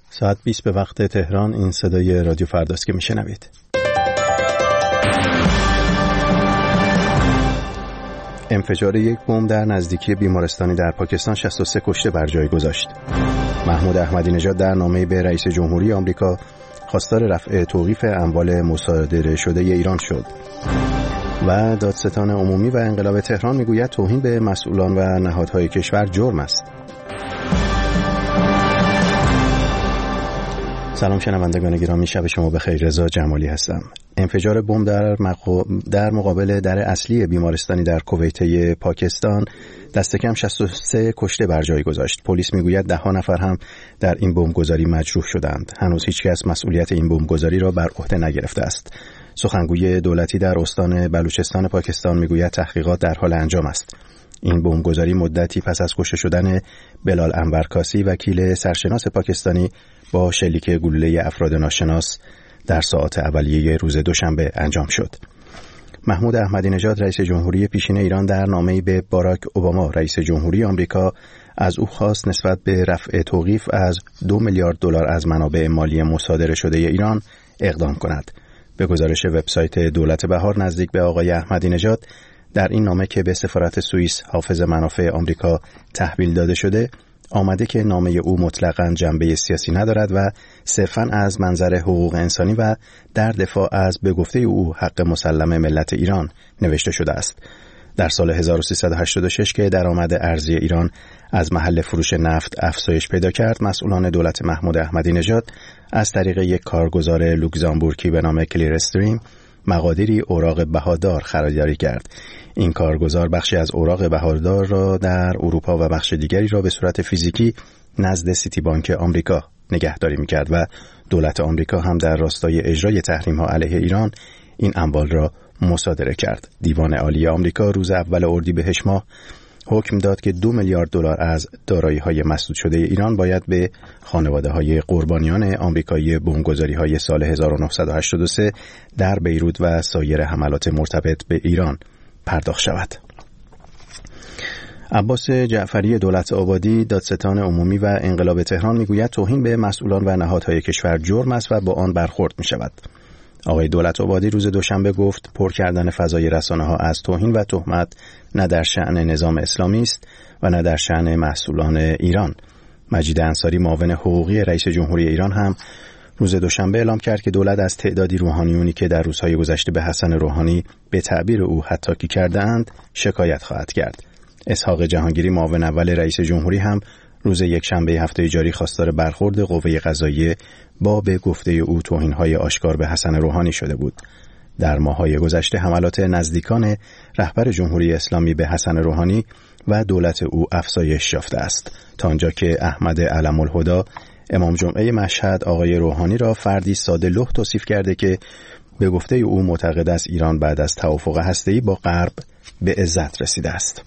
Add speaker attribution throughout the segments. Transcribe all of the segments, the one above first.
Speaker 1: ساعت 20 به وقت تهران. این صدای رادیو فرداست که میشنوید. انفجار یک بمب در نزدیکی بیمارستانی در پاکستان 63 کشته بر جای گذاشت. محمود احمدی نژاد در نامه‌ای به رئیس جمهوری آمریکا خواستار رفع توقیف اموال مصادره شده ایران شد. و دادستان عمومی و انقلاب تهران میگوید توهین به مسئولان و نهادهای کشور جرم است. سلام شنوندگان گرامی، شب شما بخیر. رضا جمالی هستم. انفجار بمب در مقابل در اصلی بیمارستانی در کویت پاکستان دست کم 63 کشته بر جای گذاشت. پلیس میگوید 10 نفر هم در این بمبگذاری مجروح شدند. هنوز هیچ کس مسئولیت این بمبگذاری را بر عهده نگرفته است. سخنگوی دولتی در استان بلوچستان پاکستان میگوید تحقیقات در حال انجام است. این بمبگذاری مدتی پس از کشته شدن بلال انورکاسی وکیل سرشناس پاکستانی با شلیک گلوله افراد ناشناس در ساعات اولیه روز دوشنبه انجام شد. محمود احمدی نژاد رئیس جمهوری پیشین ایران در نامه‌ای به باراک اوباما رئیس جمهوری آمریکا از او خواست نسبت به رفع توقیف از 2 میلیارد دلار از منابع مالی مصادره شده ایران اقدام کند. به گزارش وبسایت دولت بهار نزدیک به آقای احمدی نژاد در این نامه که به سفارت سوئیس حافظ منافع آمریکا تحویل داده شده آمده که نامه او مطلقاً جنبه سیاسی ندارد و صرفاً از منظر حقوق انسانی و در دفاع از به گفته او حق مسلم ملت ایران نوشته شده است. در سال 1386 که درآمد ارزی ایران از محل فروش نفت افزایش پیدا کرد، مسئولان دولت محمود احمدی نژاد از طریق یک کارگزار لوکزامبورگی به نام کلیر استریم مقادیری اوراق بهادار خریداری کرد. این کارگزار بخشی از اوراق بهادار را در اروپا و بخش دیگری را به صورت فیزیکی نزد سیتی بانک آمریکا نگهداری می‌کرد و دولت آمریکا هم در راستای اجرای تحریم‌ها علیه ایران این اموال را مصادره کرد. دیوان عالی آمریکا روز اول اردیبهشت ماه حکم داد که 2 میلیارد دلار از دارایی‌های مسدود شده ایران باید به خانواده‌های قربانیان آمریکایی بمبگذاری‌های سال 1983 در بیروت و سایر حملات مرتبط به ایران پرداخت شود. عباس جعفری دولت آبادی دادستان عمومی و انقلاب تهران میگوید توهین به مسئولان و نهادهای کشور جرم است و با آن برخورد می‌شود. آقای دولت آبادی روز دوشنبه گفت پر کردن فضای رسانه‌ها از توهین و تهمت نه در شأن نظام اسلامی است و نه در شأن مسئولان ایران. مجید انصاری معاون حقوقی رئیس جمهوری ایران هم روز دوشنبه اعلام کرد که دولت از تعدادی روحانیونی که در روزهای گذشته به حسن روحانی به تعبیر او حطاکی کرده‌اند شکایت خواهد کرد. اسحاق جهانگیری معاون اول رئیس جمهوری هم روز یکشنبه هفته جاری خواستار برخورد قوه قضاییه با به گفته او توهین‌های آشکار به حسن روحانی شده بود. در ماه‌های گذشته حملات نزدیکان رهبر جمهوری اسلامی به حسن روحانی و دولت او افزایش یافته است، تا آنجا که احمد علم الهدی امام جمعه مشهد آقای روحانی را فردی ساده لوح توصیف کرده که به گفته او معتقد است ایران بعد از توافق هسته‌ای با غرب به عزت رسیده است.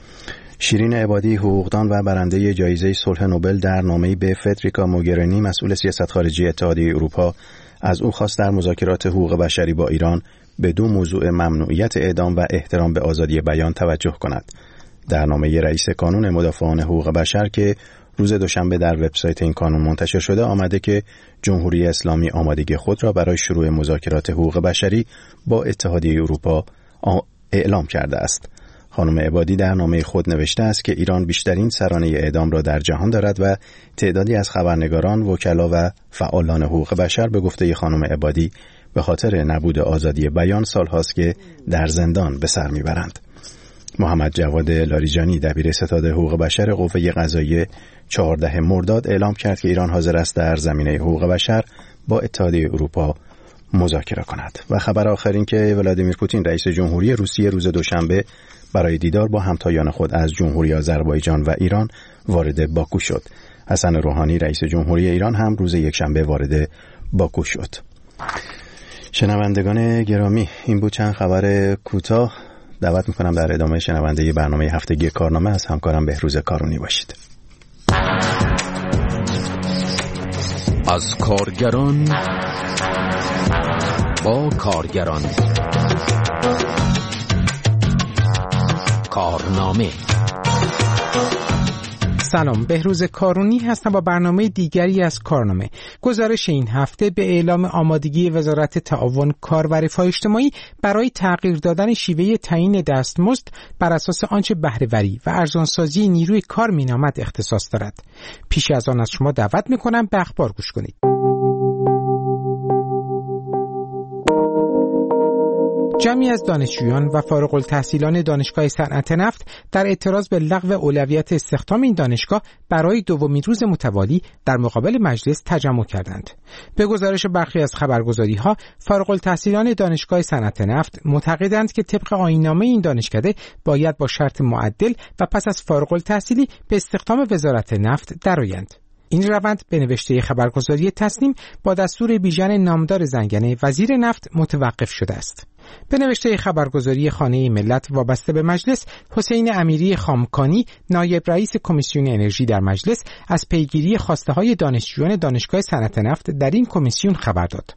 Speaker 1: شیرین عبادی حقوقدان و برنده جایزه صلح نوبل در نامه‌ای به فدریکا موگرینی مسئول سیاست خارجی اتحادیه اروپا از او خواست در مذاکرات حقوق بشری با ایران به 2 موضوع ممنوعیت اعدام و احترام به آزادی بیان توجه کند. در نامه رئیس کانون مدافعان حقوق بشر که روز دوشنبه در وبسایت این کانون منتشر شده آمده که جمهوری اسلامی آمادگی خود را برای شروع مذاکرات حقوق بشری با اتحادیه اروپا اعلام کرده است. خانم عبادی در نامه خود نوشته است که ایران بیشترین سرانه اعدام را در جهان دارد و تعدادی از خبرنگاران، وکلا و فعالان حقوق بشر به گفته خانم عبادی به خاطر نبود آزادی بیان سالهاست که در زندان به سر میبرند. محمد جواد لاریجانی دبیر ستاد حقوق بشر قوه قضاییه 14 مرداد اعلام کرد که ایران حاضر است در زمینه حقوق بشر با اتحادیه اروپا مذاکره کند. و خبر آخر این که ولادیمیر پوتین رئیس جمهوری روسیه روز دوشنبه برای دیدار با همتایان خود از جمهوری آذربایجان و ایران وارد باکو شد. حسن روحانی رئیس جمهوری ایران هم روز یکشنبه وارد باکو شد. شنوندگان گرامی، این بود چند خبر کوتاه. دعوت میکنم در ادامه شنونده برنامه هفتگی کارنامه از همکارم بهروز کارونی باشید.
Speaker 2: از کارگران با کارگران، کارنامه
Speaker 3: سلام، بهروز کارونی هستم با برنامه دیگری از کارنامه. گزارش این هفته به اعلام آمادگی وزارت تعاون، کار و رفاه اجتماعی برای تغییر دادن شیوه تعیین دستمزد بر اساس آنچه بهره‌وری و ارزانسازی نیروی کار مینامد اختصاص دارد. پیش از آن از شما دعوت می‌کنم به اخبار گوش کنید. جمعی از دانشجویان و فارغ التحصیلان دانشگاه صنعت نفت در اعتراض به لغو اولویت استخدام این دانشگاه برای دومین روز متوالی در مقابل مجلس تجمع کردند. به گزارش برخی از خبرگزاری‌ها، فارغ التحصیلان دانشگاه صنعت نفت معتقدند که طبق آیین‌نامه این دانشکده باید با شرط معدل و پس از فارغ التحصیلی به استخدام وزارت نفت درآیند. این روند به نوشته خبرگزاری تصنیم با دستور بیژن نامدار زنگنه وزیر نفت متوقف شده است. به نوشته خبرگزاری خانه ملت وابسته به مجلس، حسین امیری خامکانی، نایب رئیس کمیسیون انرژی در مجلس، از پیگیری خواسته‌های دانشجویان دانشگاه صنعت نفت در این کمیسیون خبر داد.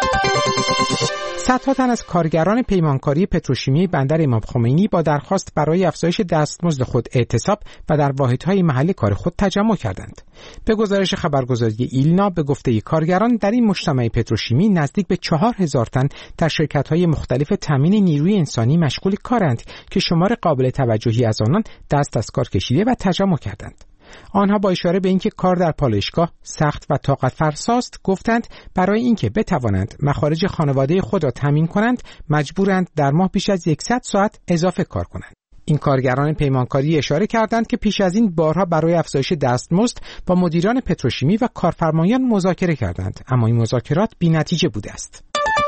Speaker 3: صدها تن از کارگران پیمانکاری پتروشیمی بندر امام خمینی با درخواست برای افزایش دستمزد خود اعتصاب و در واحدهای محل کار خود تجمع کردند. به گزارش خبرگزاری ایلنا، به گفته کارگران در این مجتمع پتروشیمی نزدیک به 4000 تن در شرکت‌های مختلف تامین نیروی انسانی مشغول کارند که شمار قابل توجهی از آنان دست از کار کشیده و تجمع کردند. آنها با اشاره به اینکه کار در پالایشگاه سخت و طاقت فرساست گفتند برای اینکه بتوانند مخارج خانواده خود را تامین کنند مجبورند در ماه بیش از 100 ساعت اضافه کار کنند. این کارگران پیمانکاری اشاره کردند که پیش از این بارها برای افزایش دستمزد با مدیران پتروشیمی و کارفرمایان مذاکره کردند، اما این مذاکرات بی‌نتیجه بوده است.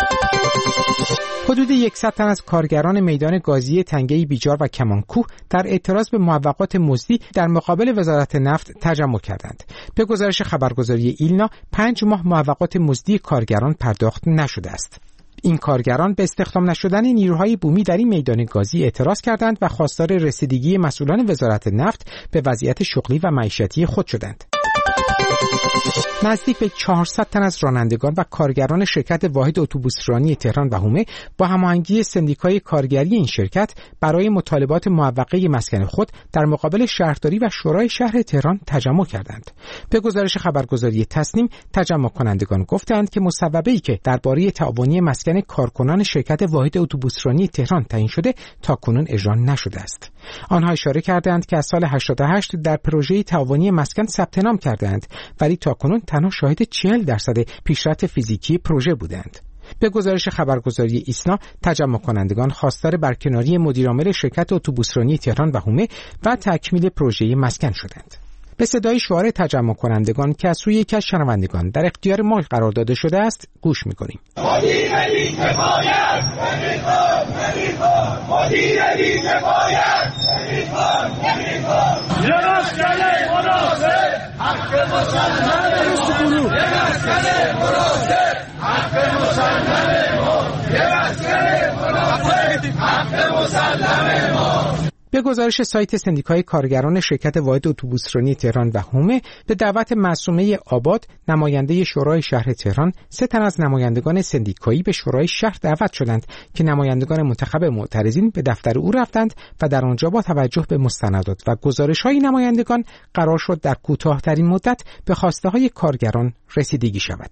Speaker 3: حدود 100 تن از کارگران میدان گازی تنگه بیجار و کمانکوه در اعتراض به موقعات مزدی در مقابل وزارت نفت تجمع کردند. به گزارش خبرگزاری ایلنا، 5 ماه موقعات مزدی کارگران پرداخت نشده است. این کارگران به استخدام نشدن نیروهای بومی در این میدان گازی اعتراض کردند و خواستار رسیدگی مسئولان وزارت نفت به وضعیت شغلی و معیشتی خود شدند. نزدیک به 400 تن از رانندگان و کارگران شرکت واحد اتوبوسرانی تهران و حومه با هماهنگی سندیکای کارگری این شرکت برای مطالبات معوقه مسکن خود در مقابل شهرداری و شورای شهر تهران تجمع کردند. به گزارش خبرگزاری تصنیم، تجمع کنندگان گفتند که مصوبه‌ای که درباره تعاونی مسکن کارکنان شرکت واحد اتوبوسرانی تهران تعیین شده تاکنون اجرا نشده است. آنها اشاره کردند که از سال 88 در پروژه تعاونی مسکن ثبت نام کردند، ولی تاکنون تنها شاهد 40% پیشرفت فیزیکی پروژه بودند. به گزارش خبرگزاری ایسنا، تجمع کنندگان خواستار برکناری مدیرعامل شرکت اتوبوسرانی تهران و حومه و تکمیل پروژه مسکن شدند. به صدای شعار تجمع کنندگان که از سوی یکی از شنوندگان در اختیار ما قرار داده شده است گوش می‌کنیم. به گزارش سایت سندیکای کارگران شرکت واحد اتوبوسرانی تهران و حومه، به دعوت معصومه آباد، نماینده شورای شهر تهران، 3 تن از نمایندگان سندیکایی به شورای شهر دعوت شدند که نمایندگان منتخب معترضین به دفتر او رفتند و در آنجا با توجه به مستندات و گزارش‌های نمایندگان قرار شد در کوتاه‌ترین مدت به خواسته‌های کارگران رسیدگی شود.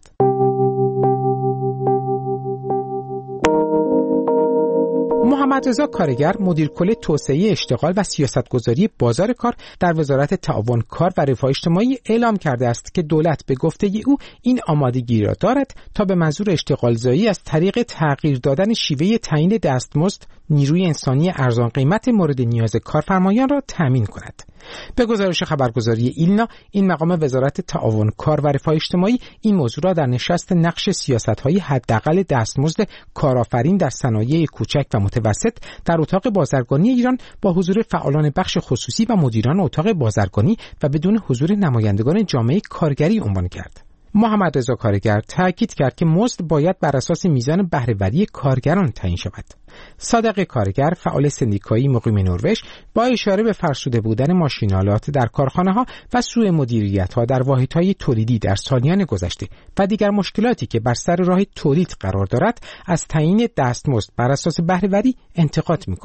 Speaker 3: محمد رضا کارگر، مدیر کل توسعه اشتغال و سیاستگذاری بازار کار در وزارت تعاون، کار و رفاه اجتماعی اعلام کرده است که دولت به گفته او این آمادگی را دارد تا به منظور اشتغالزایی از طریق تغییر دادن شیوه تعیین دستمزد نیروی انسانی ارزان قیمت مورد نیاز کارفرمایان را تامین کند. به گزارش خبرگزاری ایلنا، این مقام وزارت تعاون، کار و رفاه اجتماعی این موضوع را در نشست نقش سیاست‌های حداقل دستمزد کارآفرین در صنایع کوچک و متوسط در اتاق بازرگانی ایران با حضور فعالان بخش خصوصی و مدیران اتاق بازرگانی و بدون حضور نمایندگان جامعه کارگری عنوان کرد. محمد رضا کارگر تاکید کرد که مزد باید بر اساس میزان بهره‌وری کارگران تعیین شود. صادق کارگر، فعال سندیکایی مقیم نروژ، با اشاره به فرسوده بودن ماشین‌آلات در کارخانه‌ها و سوء مدیریت‌ها در واحدهای تولیدی در سالیان گذشته و دیگر مشکلاتی که بر سر راه تولید قرار دارد، از تعیین دستمزد بر اساس بهره‌وری انتقاد می‌کند.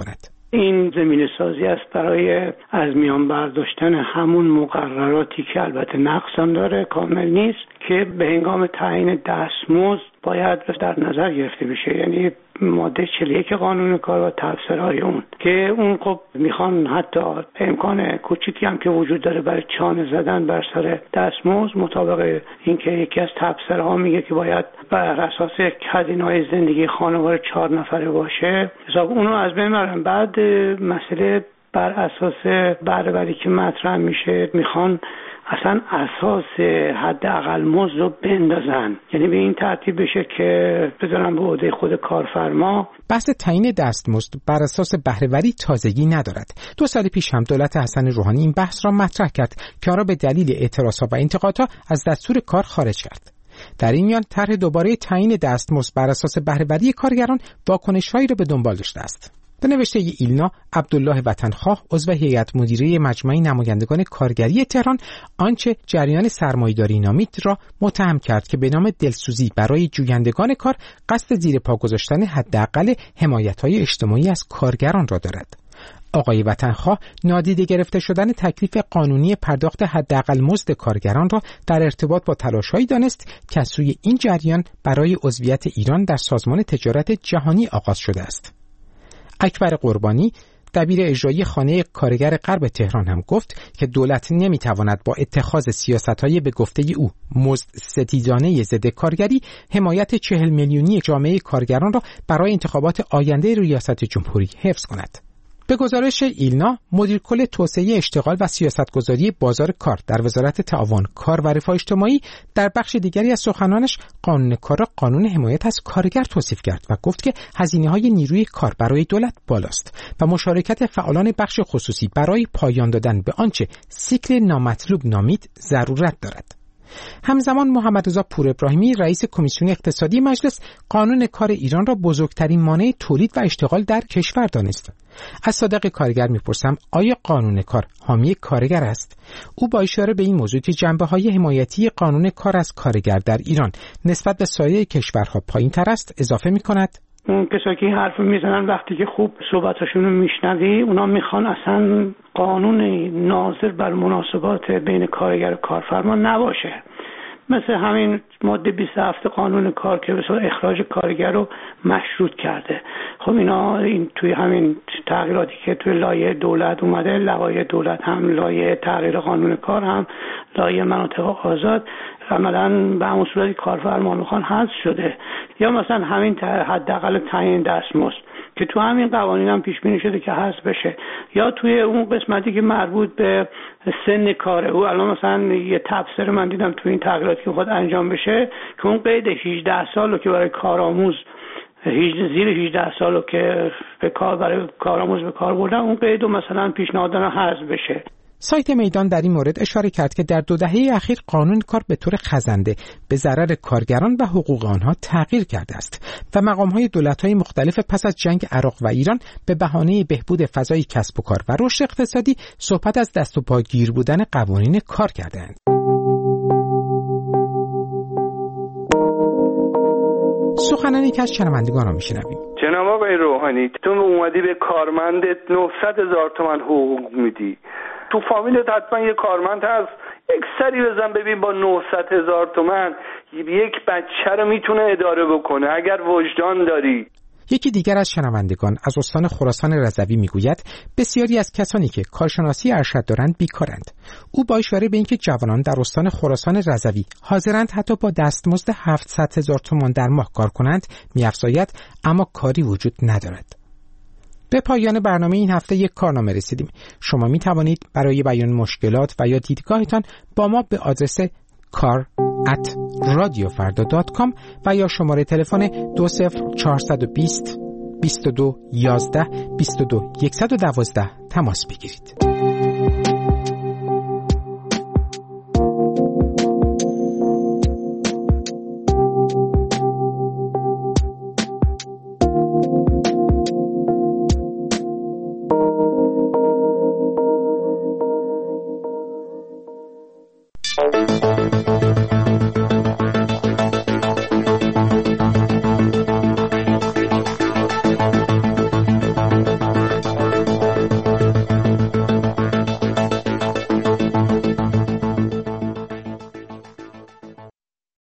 Speaker 4: این زمینه سازی است برای از میان برداشتن همون مقرراتی که البته نقص هم داره، کامل نیست، که به هنگام تعیین دستمزد باید در نظر گرفته بشه. یعنی ماده 41 قانون کار و تفسیرهای اون که اون خب میخوان حتی امکان کوچیکی هم که وجود داره برای چانه زدن بر سر دستمزد، مطابق اینکه یکی از تفسیرها میگه که باید بر اساس هزینه‌های زندگی خانواده 4 نفره باشه، حساب اونو از بین میبرن. بعد مسئله بر اساس بهره‌وری که مطرح میشه، میخوان اصلا اساس حداقل مزد رو بندازن، یعنی به این ترتیب بشه که بذارن به عهده خود کارفرما.
Speaker 3: بحث تعیین دستمزد بر اساس بهره‌وری تازگی ندارد. 2 سال پیش هم دولت حسن روحانی این بحث را مطرح کرد که آن را به دلیل اعتراضها و انتقادها از دستور کار خارج کرد. در این میان طرح دوباره تعیین دستمزد بر اساس بهره‌وری کارگران واکنش‌هایی را به دنبال داشته است. به نوشته ایلنا، عبدالله وطنخواه، عضو هیئت مدیره مجمع نمایندگان کارگری تهران، آنچه جریان سرمایه‌داری نامید را متهم کرد که به نام دلسوزی برای جویندگان کار قصد زیر پا گذاشتن حداقل حمایت‌های اجتماعی از کارگران را دارد. آقای وطنخواه نادیده گرفته شدن تکلیف قانونی پرداخت حداقل مزد کارگران را در ارتباط با تلاش‌هایی دانست که از سوی این جریان برای عضویت ایران در سازمان تجارت جهانی آغاز شده است. اکبر قربانی، دبیر اجرایی خانه کارگر غرب تهران، هم گفت که دولت نمیتواند با اتخاذ سیاست‌های به گفته او مزد ستیزانه ضد کارگری حمایت 40 میلیونی جامعه کارگران را برای انتخابات آینده ریاست جمهوری حفظ کند. به گزارش ایلنا، مدیر کل توسعه اشتغال و سیاستگذاری بازار کار در وزارت تعاون کار و رفاه اجتماعی در بخش دیگری از سخنانش قانون کار را قانون حمایت از کارگر توصیف کرد و گفت که هزینه‌های نیروی کار برای دولت بالاست و مشارکت فعالان بخش خصوصی برای پایان دادن به آنچه سیکل نامطلوب نامید ضرورت دارد. همزمان محمدرضا پور ابراهیمی، رئیس کمیسیون اقتصادی مجلس، قانون کار ایران را بزرگترین مانع تولید و اشتغال در کشور دانست. از صادق کارگر میپرسم آیا قانون کار حامی کارگر است؟ او با اشاره به این موضوع که جنبه‌های حمایتی قانون کار از کارگر در ایران نسبت به سایر کشورها پایین‌تر است اضافه می‌کند:
Speaker 4: اون کسایی که این حرف میزنن وقتی که خوب صحبتاشون رو میشنوی، اونا میخوان اصلا قانون ناظر بر مناسبات بین کارگر و کارفرما نباشه، مثل همین ماده 27 قانون کار که به اخراج کارگر رو مشروط کرده. خب این توی همین تغییراتی که توی لایحه دولت اومده، لایحه دولت هم لایحه تغییر قانون کار هم لایحه مناطق آزاد، عملاً به همون صورتی کارفرما میخوان حذف شده. یا مثلا همین حداقل تعیین دستمزد که تو همین قوانین هم پیش بینی شده که حذف بشه، یا توی اون قسمتی که مربوط به سن کاره، او الان مثلا یه تفسیر من دیدم تو این تغییراتی که خود انجام بشه که اون قید 18 سالو که برای کارآموز زیر 18 سالو که به کار برای کارآموز به کار بردن، اون قیدو مثلا پیشنهاد دادن حذف بشه.
Speaker 3: سایت میدان در این مورد اشاره کرد که در 2 دهه اخیر قانون کار به طور خزنده به ضرر کارگران و حقوق آنها تغییر کرده است و مقام‌های دولت‌های مختلف پس از جنگ عراق و ایران به بهانه بهبود فضای کسب و کار و رشد اقتصادی صحبت از دست و پا گیر بودن قوانین کار کردند. سخنانی که از شنوندگان را میشنویم.
Speaker 5: جناب آقای روحانی، تو اومدی به کارمندت 900,000 تومان حقوق میدی، تو فامیلت حتما یه کارمند هست، یک سری بزن ببین با 900,000 تومان یک بچه رو میتونه اداره بکنه اگر وجدان داری.
Speaker 3: یکی دیگر از شنوندگان از استان خراسان رضوی میگوید بسیاری از کسانی که کارشناسی ارشد دارند بیکارند. او با اشاره به اینکه جوانان در استان خراسان رضوی حاضرند حتی با دستمزد 700,000 تومان در ماه کار کنند می‌افزاید اما کاری وجود ندارد. به پایان برنامه این هفته یک کارنامه رسیدیم. شما می توانید برای بیان مشکلات و یا دیدگاهتان با ما به آدرس kar@radiofarda.com و یا شماره تلفن 20420 22 11 22 112 تماس بگیرید.